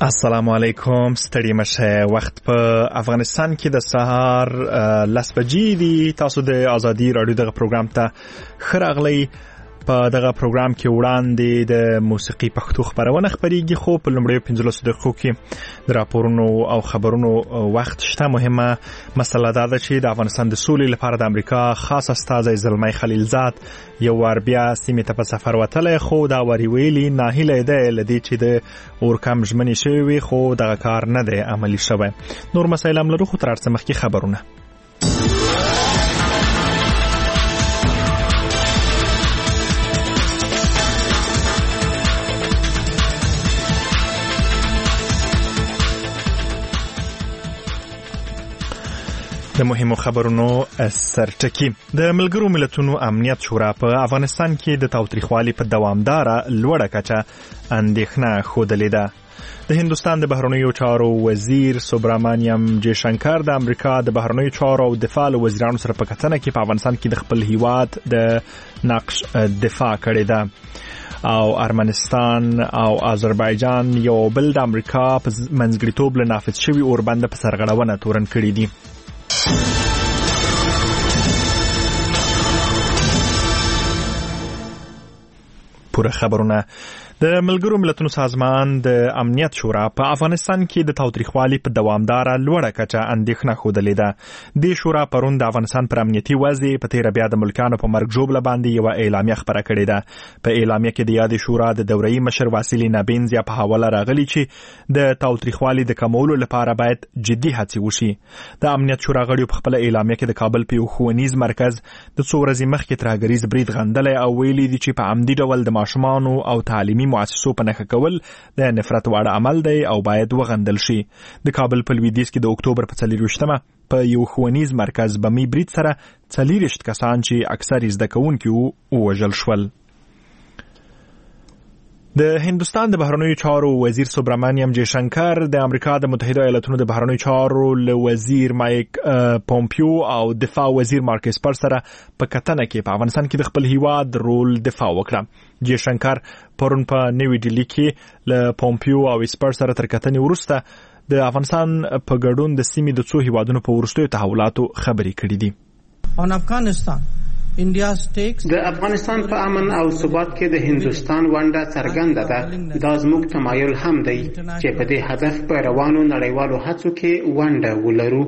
السلام علیکم، ستړي مشه. وخت په افغانستان کې د سهار 10 بجې دي. تاسو د ازادي رادیو دغه پروګرام ته ښه راغلی. په دغه پروګرام کې وړاندې د موسیقي پښتو خبرونه خبريږي، خو په لومړیو 15 دقیقو کې د راپورونو او خبرونو وخت شته. مهمه مسله دا ده چې د افغانستان د سولې لپاره د امریکا خاص استازی زلمی خلیلزاد یو ور بیا سیمې ته په سفر وتلی، خو دا وری ویلي ناهیله ده لدی چې د اورکم ژمنې شوی وي، خو دغه کار نه دی عملی شوی. نور مسایل هم لرو، خو تر هر څه مخکې خبرونه. د مهمو خبرونو سرټکی. د ملګرو ملتونو امنیت شورا په افغانستان کې د تاوتریخوالي په دوامداره لوړه کچه اندېښنه ښودلې ده. د هندوستان د بهرنیو چارو وزیر سوبرامانیم جیشنکر د امریکا د بهرنیو چارو او دفاع وزیرانو سره په کتنه کې په افغانستان کې د خپل هیواد د نقش دفاع کړې ده. او ارمنستان او آذربایجان یو بل د امریکا په منځګړیتوب له نافذ شوي اوربند په سرغړونه تورن کړي دي. پوره خبرونه. د ملګرو ملتونو سازمان د امنیت شورا په افغانستان کې د تاوتریخوالي په دوامداره لوړه کچه اندېښنه ښودلې ده. د شورا پرون د افغانستان پر امنیتي وضع په تیره بیا د ملکانو په مرګ ژوبله باندې یو اعلامیه خبره کړې ده. په اعلامیه کې د یادې شورا د دوره‌ای مشر واسیلی نابینزیا په حواله راغلي چې د تاوتریخوالي د کمولو لپاره باید جدي هڅې وشي. د امنیت شورا غړي په خپل اعلامیه کې د کابل په یو ښوونیز مرکز د څو ورځې مخکې ترهګریز برید غندلی او ویلي دي چې په عمدي ډول د ماشومانو او تعلیمي مؤسسو په نښه کول د نفرت وړ عمل دی او باید وغندل شي. د کابل په لویدیځ کې د اکتوبر په 24مه په یو ښوونیز مرکز بمي برید سره 40 کسان چې اکثر زده کوونکي ووژل شول. د هندوستان د بهرنیو چارو وزیر سوبرامانیم جیشنکر د امریکا د متحده ایالاتونو د بهرنیو چارو وزیر مایک پومپیو او دفاع وزیر مارک اسپر سره په کتنه کې په افغانستان کې د خپل هیواد رول دفاع وکړه. جیشنکر پرون په نیوی ډیلی کې له پومپیو او اسپر سره تر کتنې وروسته د افغانستان په ګډون د سیمې د څو هیوادونو په وروستیو تحولاتو خبرې کړې دي. د افغانستان په امن او ثبات کې د هندوستان ونډه څرګنده ده. دا زموږ تمایل هم دی چې په دې هدف په روانو نړیوالو هڅو کې ونډه ولرو.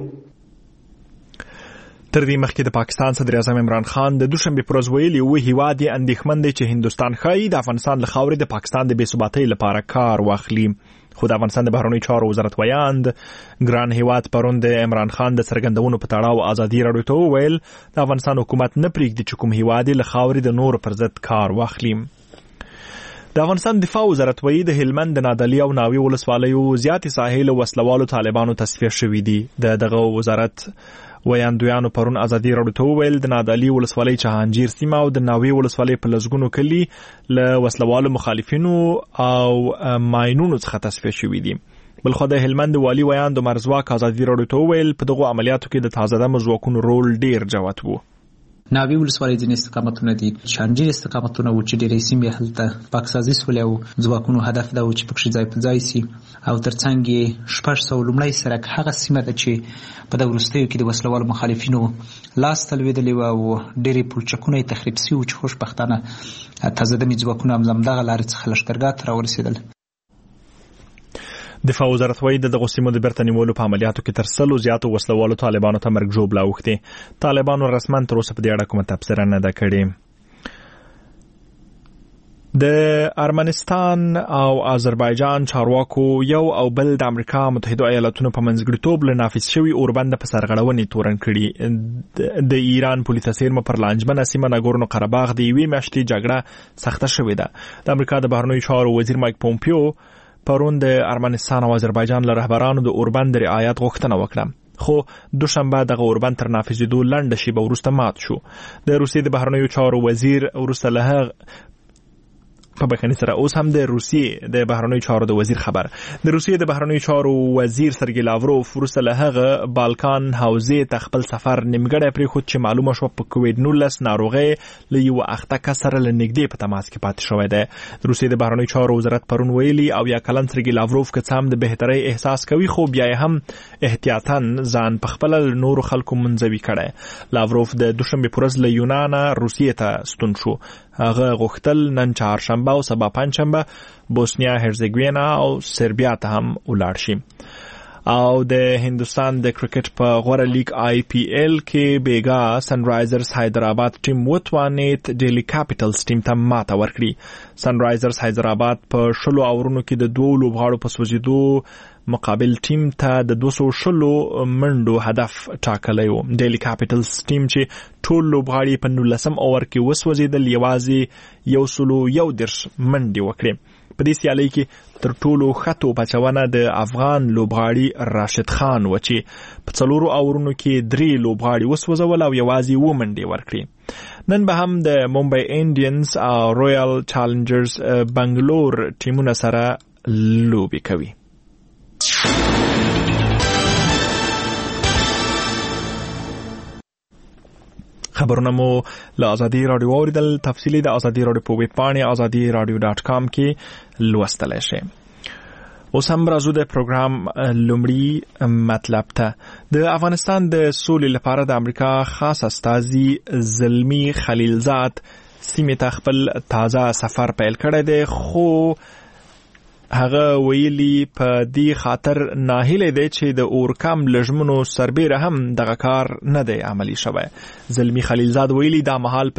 تر دې مخکې د پاکستان صدر اعظم عمران خان د دوشنبه پر ورځ ویلي و هیواد یې اندېښمن دی چې هندوستان ښایي د افغانستان له خاورې د پاکستان د بې ثباتۍ لپاره کار واخلي. خو د افغانستان د بهرنیو چارو وزارت ویاند ګران هیواد پرون د عمران خان د څرګندونو په تړاو ازادي راډیو ته وویل د افغانستان حکومت نه پرېږدي چې کوم هیواد له خاورې د نور پر ضد کار واخلي. د افغانستان دفاع وزارت وایي د هلمند د نادعلي او ناوې ولسوالیو زیاتې ساحې له وسلوالو طالبانو تصفیه شوي دي. دغه وزارت ویاندویانو پرون ازادي راډیو ته وویل د نادعلي ولسوالۍ جهانگیر سیمه او د ناوې ولسوالۍ په لسګونو کلي له وسلوالو مخالفینو او ماینونو څخه تصفیه شوي دي. بلخو د هلمند والي ویاند مرزواک ازادي راډیو ته وویل په دغو عملیاتو کې د تازه دمه ځواکونو رول ډیر جوت و. ناوی ولسوالۍ ځینې استقامتونه دي، شانجیر استقامتونه و چې ډېرې سیمې هلته پاکسازي سولې او ځواکونو هدف دا و چې پکښې ځای په ځای سي او ترڅنګ یې 600 لومړی سرک هغه سیمه ده چې په د وروستیو کې د وسلوالو مخالفینو لاس ته لوېدلې وه او ډېرې پلچکونه یې تخریب سوي وو چې خوشبختانه تازه دمې ځواکونه هم همدغه لارې څخه لښکرګاه ته راورسېدل. دفاع وزارت وایي د دغو سیمو د بیرته نیولو په عملیاتو کې تر 100 زیاتو وسلوالو طالبانو ته مرګ ژوبله اوښتې. طالبانو رسما تر اوسه په دې اړه کومه تبصره نه ده کړې. د ارمنستان او آذربایجان چارواکو یو او بل د امریکا متحده ایالاتونو په منځګړیتوب له نافذ شوي اوربند په سرغړونې تورن کړي. د ایران پولیسو سیرمه پر لانجمنه سیمه ناګورنو قرهباغ د یوې میاشتې جګړه سخته شوې ده. د امریکا د بهرنیو چارو وزیر مایک پومپیو پرون د ارمنستان او آذربایجان له رهبرانو د اوربند رعایت غوښتنه وکړه، خو دوشنبه دغه اوربند تر نافذېدو لنډه شیبه وروسته مات شو. د روسیې د بهرنیو چارو وزیر وروسته له په بخښنې سره اوس هم د روسیې د بهرنیو چارو د وزیر خبر. د روسیې د بهرنیو چارو وزیر سرګی لاوروف وروسته له هغه بالکان حوزې ته خپل سفر نیمګړی پرېښود چې معلومه شوه په کووید-19 ناروغۍ له یوه اخته کس سره له نږدې په تماس کې پاتې شوی دی. د روسیې د بهرنیو چارو وزارت پرون ویلي او یا کلن سرګی لاوروف که څه هم د بهترۍ احساس کوي خو بیا یې هم احتیاطاً ځان په خپله له نورو خلکو منزوي کړی. لاوروف د دوشنبې په ورځ له یونانه روسیې ته ستون شو. هغه غوښتل نن چهارشنبه او سبا پنجشنبه بوسنیا هرزګوینا او سربیا ته هم ولاړ شي. او د هندوستان د کرکټ په غوره لیگ IPL کې بیګا سنرایزرز حیدرآباد ټیم وتوانید ډیلی کاپیټلز ټیم ته ماته ورکړي. سنرایزرز حیدرآباد په 20 اورونو کې د 2 لوبغاړو په سوځېدو مقابل ټیم ته د 220 منډو هدف ټاکلی و. ډیلی کاپیټلز ټیم چې ټول لوبغاړي په 19 اوور کې وسوځېدل یوازې 111 منډې وکړې. په دې سیالۍ کې تر ټولو ښه توپ اچونه د افغان لوبغاړي راشد خان و چې په 4 اورونو کې 3 لوبغاړي وسوځول او یوازې 2 منډې ورکړې. نن به هم د ممبئی انډینز او رویال چالنجرز بنگلور ټیمونه سره لوبې کوي. خبرونه مو له ازادي رادیو اوریدل. تفصیلی د ازادي رادیو په ویب پاڼې azadiradio.com کې لوستلی شئ. اوس هم راځو د پروګرام لومړي مطلب ته. د افغانستان د سولې لپاره د امریکا خاص استازي زلمی خلیلزاد سیمې ته خپل تازه سفر پیل کړی دی خو هغه ویلي په دې خاطر ناهیلی دی چې د اورکم لژمنو سربیره هم دغه کار نه دی عملی شوی. زلمی خلیلزاد ویلي دا مهال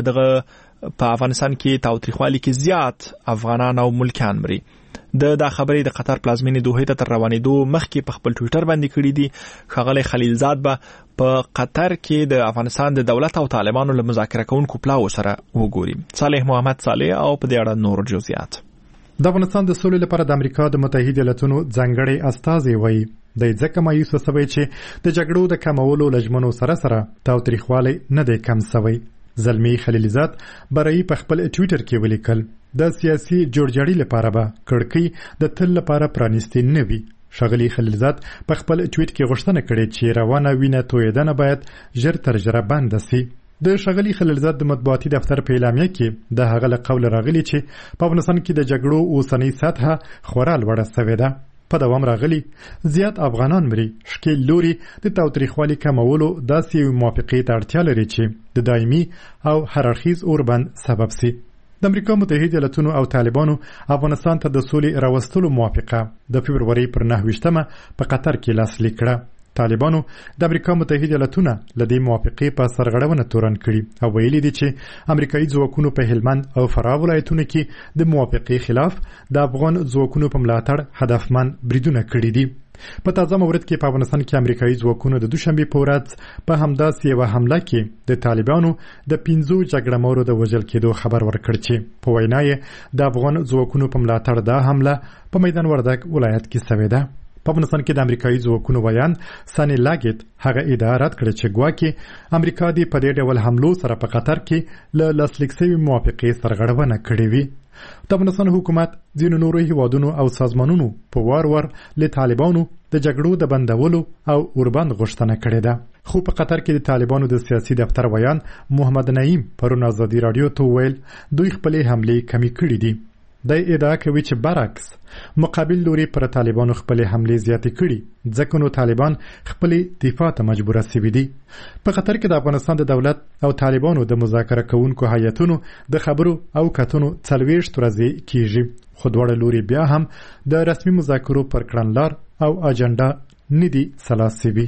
په افغانستان کې تاوتریخوالي کې زیات افغانان او ملکیان مري. دا خبرې د قطر پلازمینې دوحې ته تر روانېدو مخکې په خپل ټویټر باندې کړي دي. ښاغلی خلیلزاد به په قطر کې د افغانستان د دولت او طالبانو له مذاکره کوونکو پلاوو سره وګوري. صالح محمد صالح او په دې اړه نور جزئیات. د افغانستان د سولې لپاره د امریکا د متحده ایالاتونو ځانګړی استازی وایي د ځکه مایوس وسوي چې د جګړو د کمولو لجمنو سره تاوتریخوالی نه دی کم شوی. زلمی خلیلزاد برای په خپل ټویټر کې ولیکل د سیاسي جوړجاړي لپاره به کړکۍ د تل لپاره پرانیستي نه وي. ښاغلی خلیلزاد په خپل ټویټ کې غوښتنه کړې چې روانه وینه تویدنه باید ژر تر ژره بند شي. د ښاغلي خلیلزاد د مطبوعاتي دفتر په اعلامیه کې د هغه له قوله راغلي چې په افغانستان کې د جګړو اوسنۍ سطحه خورا لوړه شوې ده. په دوام راغلي زیات افغانان مري. ښکیل لوري د تاوتریخوالي کمولو داسې یوې موافقې ته اړتیا لري چې د دایمي او هررخیز اوربند سبب سي. د امریکا متحده ایالاتونو او طالبانو افغانستان ته د سولې راوستلو موافقه د فبروري پر 9 په قطر کې لاسلیک کړه. طالبانو د امریکا متحده ایالاتونو له دې موافقې په سرغړونه تورن کړي او ویلي دي چې امریکایي ځواکونو په هلمند او فراه ولایتونو کې د موافقې خلاف د افغان ځواکونو په ملاتړ هدفمند بریدونه کړي دي. په تازه مورد کې په افغانستان کې امریکایي ځواکونو د دوشنبه په ورځ په همداسې یوه حمله کې د طالبانو د 15 جګړهمارو د وژل کېدو خبر ورکړ چې په وینا یې د افغان ځواکونو په ملاتړ دا حمله په میدان وردګ ولایت کې شوې ده. په افغانستان کې د امریکایي ځواکونو ویان سانی لاګیت هغه ادعا رد کړې چې ګواکې امریکا د په دې ډول حملو سره په قطر کې له لاسلیک شوي موافقې سرغړونه کړې وي. د افغانستان حکومت ځینو نورو هیوادونو او سازمانونو په وار له طالبانو د جګړو د بندولو او اوربند غوښتنه کړې ده. خو په قطر کې د طالبانو د سیاسي دفتر ویان محمد نعیم پرون ازادي رادیو ته ویل دوی خپل حملې کمی کړې دي. د ادعا کوي چې برعکس مقابل لوري پر طالبانو خپل حملې زیاتې کړي ځکه نو طالبان خپل دفاع ته مجبور شوي دي. په قطر کې د افغانستان د دولت او طالبانو د مذاکره کوونکو هیئتونو د خبرو او کتنو 40 ورځې کیږي خو دواړه لوري بیا هم د رسمي مذاکرو پر کړنلار او اجنډا نه دي سلاس شوي.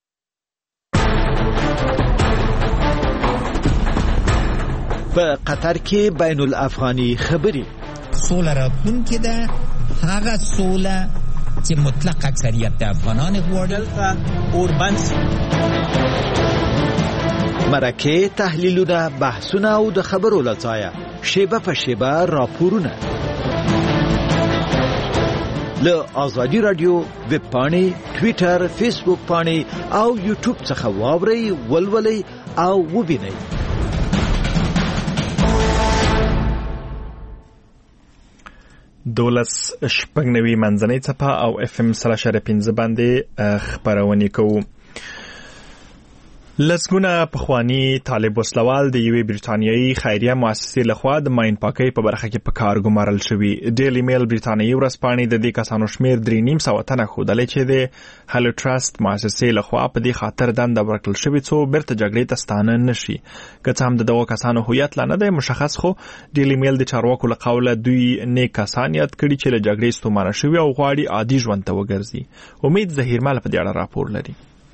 په قطر کې بین الافغاني خبري سوله راتلونکې ده هغه سوله چې مطلق اکثریت د افغانان غواړي اوربند مرکه تحلیلونه بحثونه او د خبرو لځایه شیبه په شیبه راپورونه له آزادی رادیو ویب پاڼې ټویټر فیسبوک پاڼې او یوټیوب څخه واورئ ولولئ او وبینئ. 12.9 منځنۍ څپه او FM 3.5 باندې خبرونه کوو. لسګونه پخوانی طالب وسلوال د یوې برتانیایی خیریه مؤسسې لخوا د ماین پاکۍ په برخه کې په کار ګمارل شوي. ډیلی میل برتانیایی ورځپاڼې د دې کسانو شمیر 3.5 تنه ښودلی چې د هلو ټرست مؤسسې لخوا په دې خاطر دنده ورکړل شوې څو بیرته جګړې ته ستانه نشي. که څه هم د دغو کسانو هویت لا نه دی مشخص، خو ډیلی میل د چارواکو له قوله دوی نیک کسان یاد کړي چې له جګړې ستومانه شوي او غواړي عادي ژوند ته وګرځي. امید ظهیرمل په دې اړه راپور لري.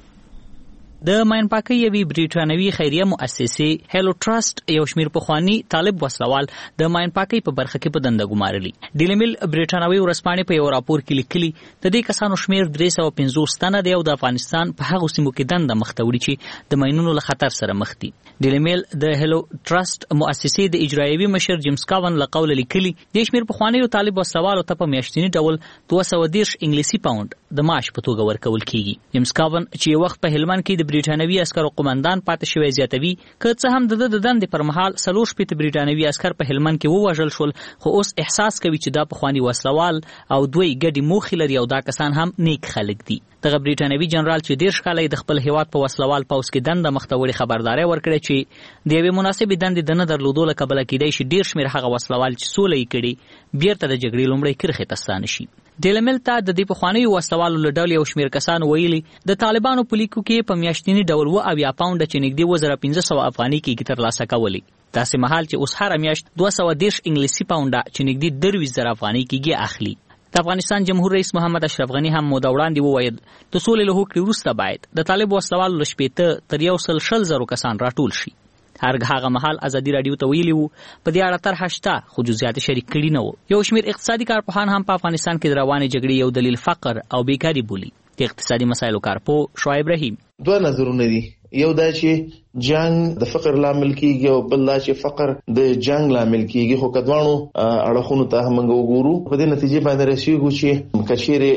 د ماین پاکۍ یوې بریټانوي خیریه مؤسسې هلو ټرست یو شمیر پخوانی طالب وسلوال د ماین پاکۍ په برخه کې په دنده ګمارلي. ډیلی میل برېټانوي ورځپاڼې په یو راپور کې لیکلي د دې کسانو شمیر 350 تنه دی او د افغانستان په هغو سیمو کې دنده مخته وړي چې د ماینونو له خطر سره مخ دي. ډیلی میل د هلو ټرست مؤسسې د اجرایوي مشر جیمز کاون له قوله لیکلي د شمیر پخوانیو طالب وسلوالو ته په میاشتني ډول 230 انګلیسي پاوند د معاش په توګه ورکول کیږي. جیمز کاون چې وخت په هلمند کې د برېټانوي عسکرو قومندان پاتې شوی زیاتوي، که څه هم د دندې پر مهال 4 برېټانوي عسکر په هلمند کې ووژل شول، خو اوس احساس کوي چې دا پخوانی وسلوال او دوی ګډي موخې لري او دا کسان هم نیک خلک دي. دغه برېټانوي جنرال چې 10 کاله د خپل هیواد په وسلوال پوځ کې دنده مخته وړي خبرداري ورکړه چې د یوې مناسبې دندې د نه درلودو له کبله کېدای شي ډېر شمېر هغه وسلوال چې سوله یې کړي بیرته د جګړې لومړۍ کرښې ته ستانه شي. ډیلی میل ته د دې پخوانیو وسلوالو له ډلې یو شمېر کسانو ویلي د طالبانو په لیکو کې په میاشتني ډول 70 پاونډه چې نږدې 1500 افغاني کېږي ترلاسه کولی. داسې مهال چې اوس هره میاشت 230 انګلیسي پاونډه چې نږدې 23,000 افغاني کېږي اخلي. د افغانستان جمهور رئیس محمد اشرف غنی هم موده وړاندې وویل د سولې له هوکړې وروسته باید د طالب وسلوالو له 80 تر 120,000 کسان راټول شي. هغه مهال ازادي رادیو ته ویلي وو په دې اړه طرحه شته خو جزئیات شریک کړي نه وو. یو شمېر اقتصادي کارپوهان هم په افغانستان کې د روانې جګړې یو دلیل فقر او بیکاري بولي. د اقتصادي مسایلو کارپوه شعیب رحیم: دوه نظرونه دي، یو دا چې جنگ د فقر لامل کیږي او بل دا چې فقر د جنگ لامل کیږي. خو کدوانو اړخونو ته موږ وګورو په دې نتیجه باندې رسیږو چې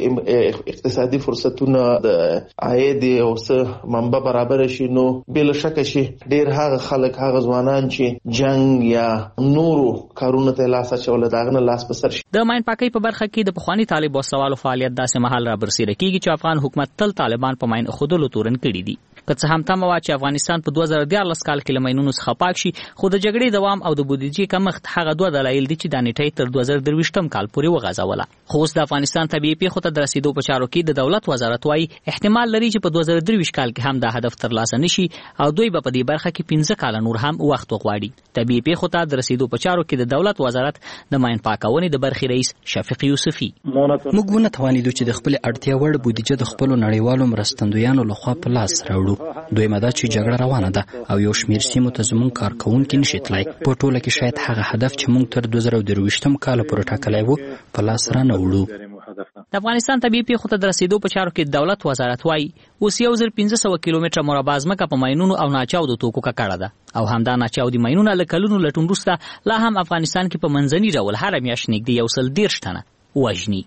کچېره اقتصادي فرصتونه د عاید او څه منبع برابر شي نو بل شک شي ډیر هغه خلک هغه ځوانان چې جنگ یا نورو کارونو ته لاس اچول داغنه لاس په سر شي. د ماین پاکۍ په برخه کې د پخوانی طالب وسلوالو فعالیت داسې مهال را برسېره کیږي چې افغان حکومت تل طالبان په ماین خودلو تورن کړي دي. که څه هم تمه وه چې افغانستان په 2014 کال کې له ماینونو څخه پاک شي، خو د جګړې دوام او د بودیجې کمښت هغه دوه دلایل دي چې دا نیټه تر 2023 کال پورې وغځوله. خو اوس د افغانستان طبیعي پیښو ته د رسیدو په چارو کې د دولت وزارت وايي احتمال لري چې په 2023 کال کې هم دا هدف ترلاسه نشي او دوی به په دې برخه کې 15 کال نور هم وخت وغواړي. طبیعي پیښو ته د رسیدو په چارو کې د دولت وزارت د ماین پاکونې د برخې رئیس شفیق یوسفي: موږ ونه توانیدو چې د خپل اړتیا وړ بودیجه د خپل نړیوالو مرستندویانو لخوا په لاس راوړو. دوی مدا چې جګړه روانه ده او یو شمېر سیمو ته زموږ کارکوونکي نشي تلای. په ټوله کې شاید هغه هدف چې موږ تر 2023 کال پورې ټاکلی وو په لاس را نه وړو. د افغانستان طبیعي پیښو ته د رسیدو په چارو کې دولت وزارت وايي اوس 1500 کیلومتره مربع ځمکه په ماینونو او ناچاودو توکو ککړه ده او همدا ناچاودي ماینونه له کلونو لټون وروسته لا هم افغانستان کې په منځني ډول هره میاشت نږدې 130 تنه وژني.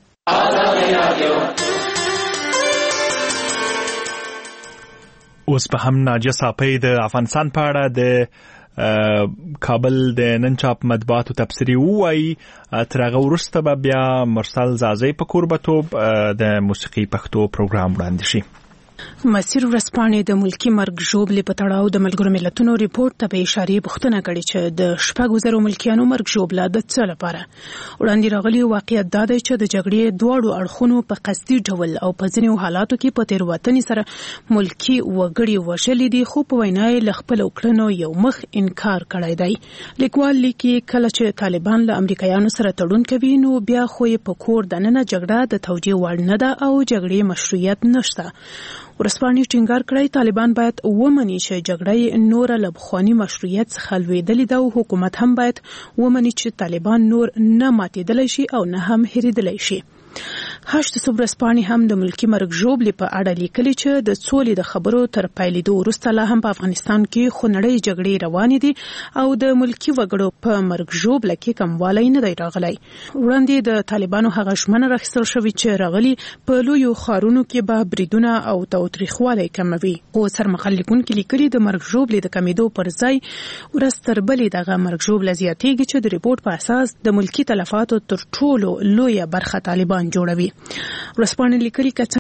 اوس په هم ناجیه صافی د افغانستان په اړه د کابل د نن چاپ مطبوعاتو تبصرې ووایي تر هغه وروسته به بیا مرسل زازی په کوربتوب د موسیقي پښتو پروګرام وړاندې شي. مسیر ورځپاڼې د ملکی مرګ ژوبلې په تړاو د ملګرو ملتونو ریپورت ته په اشاره پوښتنه کړې چې د 6,000 ملکیانو مرګ ژوبله د څه لپاره وړاندې راغلی. واقعیت دا دی چې د جګړې دواړو اړخونو په قصدي ډول او په ځینو حالاتو کې په تېروتنې سره ملکی وګړي وژلي دي، خو په وینا یې له خپلو کړنو یو مخ انکار کړی دی. لیکوال لیکي کله چې طالبان له امریکایانو سره تړون کوي نو بیا خو یې په کور دننه جګړه د توجیه وړ نه ده او جګړې مشروعیت نشته. ورسپانې ټینګار کړی طالبان باید ومني چې جګړه نور له بخوانی مشروعیت څخه لویدلې ده او حکومت هم باید ومني چې طالبان نور نه ماتېدلی شي او نه هم هېرېدلی شي. هشت صبرسپانې هم د ملکی مرګ ژوبلې په اړه لیکلي چې د سولې د خبرو تر پیلېدو وروسته لا هم په افغانستان کې خونړۍ جګړې روانې دي او د ملکی وګړو په مرګ ژوبله کې کموالی نه دی راغلی. وړاندې د طالبانو هغه ژمنه راخیستل شوې چې راغلي په لویو ښارونو کې به بریدونه او تاوتریخوالی کموي. خو سرمقال لیکونکي لیکلي د مرګ ژوبلې د کمیدو پر ځای ورځ تر بلې دغه مرګ ژوبله زیاتېږي چې د ریپورت په اساس د ملکی تلفاتو تر ټولو لویه برخه طالبان جوړوي. ورځپاڼې لیکلي